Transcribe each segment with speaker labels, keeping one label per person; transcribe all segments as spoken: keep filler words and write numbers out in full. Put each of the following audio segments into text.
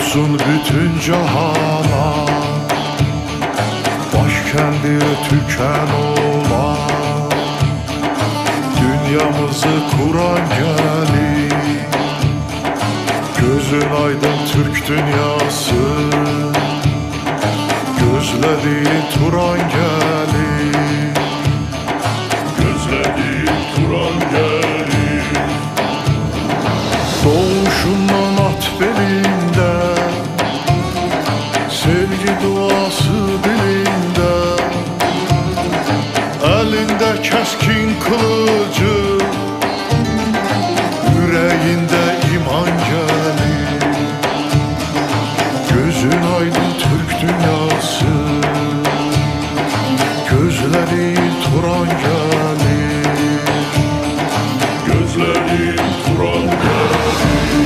Speaker 1: duyursun bütün cahana, başkendi tüken olan, dünyamızı kuran gelin. Gözün aydın Türk dünyası, gözlediğin Turan gelin.
Speaker 2: Gözlediğin Turan gelin.
Speaker 1: Doğuşundan at belinde, sevgi duası dilinde, elinde keskin kılıcı, yüreğinde iman gelin. Gözün aydın Türk dünyası, gözlerin Turan gelin.
Speaker 2: Gözlerin Turan gelin.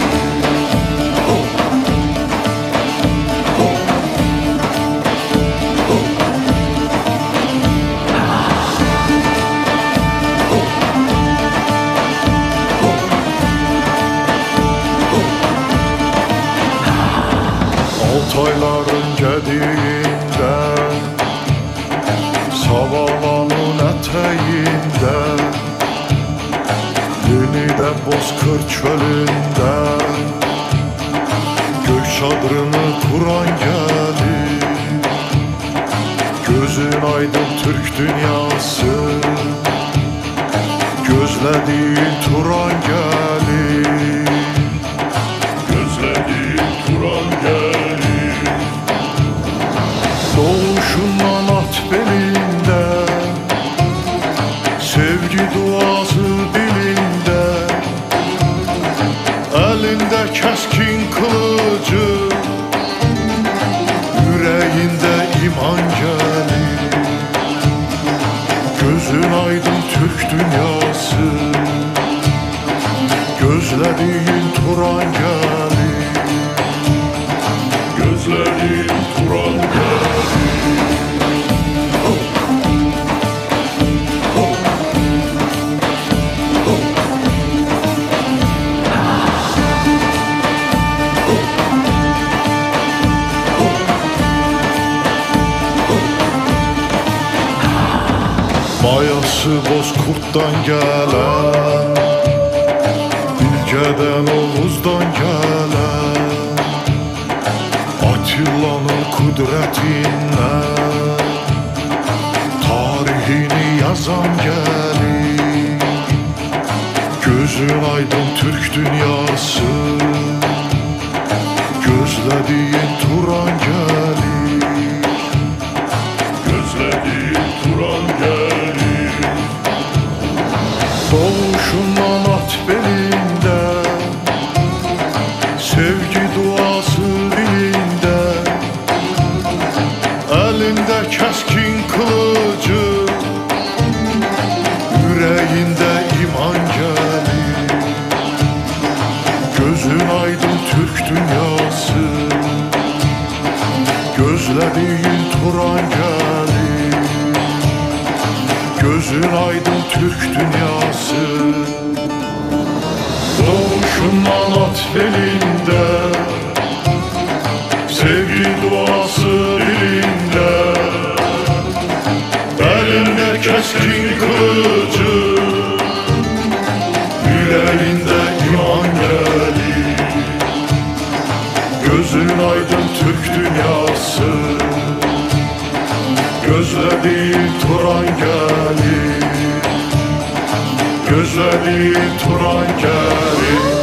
Speaker 1: Altayların gediğinde, Savalanın eteğinde, yeniden Bozkır çölünde, gök çadrını kuran gelin. Gözün aydın Türk dünyası, gözlediğin Turan gelin.
Speaker 2: Gözlediğin Turan gelin.
Speaker 1: Doğuşundan at belinde, sevgi duası dilinde, elinde keskin kılıcı, yüreğinde iman gelin. Gözün aydın Türk dünyası, gözlediğin Turan gelin.
Speaker 2: Gözlerin Turan gelin.
Speaker 1: Bayası Bozkurt'tan gelen, Bilge'den Oğuz'dan gelen, Atilla'nın kudretiyle tarihini yazan gelin. Gözün aydın Türk dünyası, gözlediğin Turan gelin.
Speaker 2: Gözlediğin Turan gelin.
Speaker 1: Doğuşundan at belinde, sevgi duası dilinde, elinde keskin kılıcı, yüreğinde iman gelin. Gözün aydın Türk dünyası, gözlediğin Turan gelin. Gözün aydın Türk dünyası, doğuşundan at belinde, sevgi duası dilinde, elinde keskin kılıcı, yüreğinde iman gelin. Gözün aydın Türk dünyası, gözlediğin Turan gelin. Gözlediğin Turan gelin.